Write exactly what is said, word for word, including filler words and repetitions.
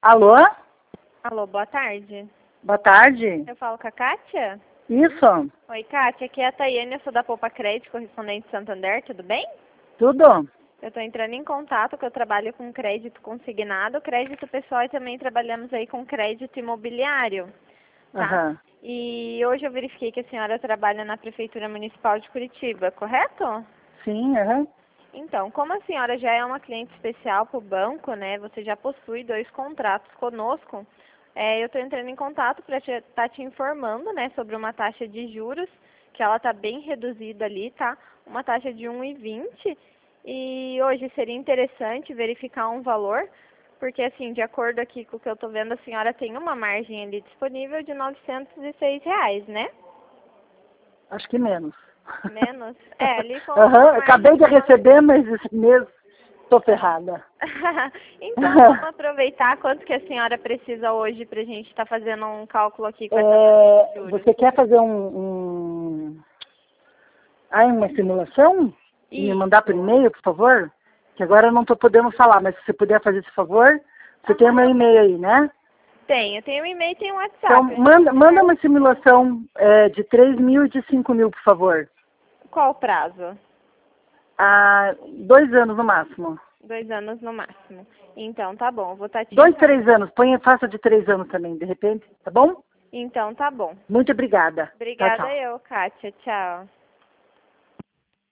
Alô? Alô, boa tarde. Boa tarde. Eu falo com a Kátia? Isso? Oi, Kátia, aqui é a Tayane, eu sou da Poupa Crédito, correspondente de Santander, tudo bem? Tudo? Eu estou entrando em contato, que eu trabalho com crédito consignado, crédito pessoal e também trabalhamos aí com crédito imobiliário, tá? Aham. E hoje eu verifiquei que a senhora trabalha na Prefeitura Municipal de Curitiba, correto? Sim, aham. Então, como a senhora já é uma cliente especial para o banco, né, você já possui dois contratos conosco, é, eu estou entrando em contato para estar te, tá te informando, né, sobre uma taxa de juros, que ela está bem reduzida ali, tá? Uma taxa de um vírgula vinte, e hoje seria interessante verificar um valor, porque assim, de acordo aqui com o que eu estou vendo, a senhora tem uma margem ali disponível de novecentos e seis reais, né? Acho que menos. Menos? É, ali com Aham, uma acabei de margem receber, mas esse mês tô ferrada. Então, vamos aproveitar quanto que a senhora precisa hoje para a gente estar fazendo um cálculo aqui com essa taxa de É, juros. você quer fazer um, um... Ah, uma simulação? E me mandar por Isso. e-mail, por favor? Que agora eu não tô podendo falar, mas se você puder fazer esse favor, você tem o Aham, meu eu e-mail aí, né? tenho. Tem um e-mail e tem um WhatsApp. Então, A gente manda, manda faz- uma simulação é, de três mil e de cinco mil, por favor. Qual o prazo? Há dois anos no máximo. Dois anos no máximo. Então, tá bom. Vou estar te Dois, informando. três anos. Põe, faça de três anos também, de repente. Tá bom? Então, tá bom. Muito obrigada. Tchau, Obrigada tchau. eu, Kátia. Tchau.